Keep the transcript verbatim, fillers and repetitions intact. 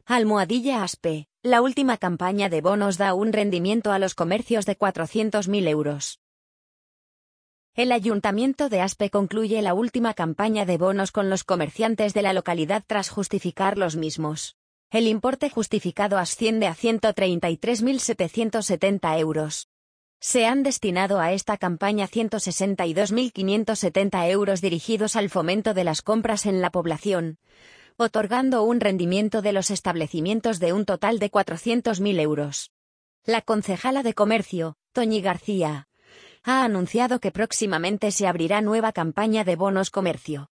Almohadilla Aspe, la última campaña de bonos da un rendimiento a los comercios de cuatrocientos mil euros. El Ayuntamiento de Aspe concluye la última campaña de bonos con los comerciantes de la localidad tras justificar los mismos. El importe justificado asciende a ciento treinta y tres mil setecientos setenta euros. Se han destinado a esta campaña ciento sesenta y dos mil quinientos setenta euros dirigidos al fomento de las compras en la población, otorgando un rendimiento de los establecimientos de un total de cuatrocientos mil euros. La concejala de Comercio, Toñi García, ha anunciado que próximamente se abrirá nueva campaña de bonos comercio.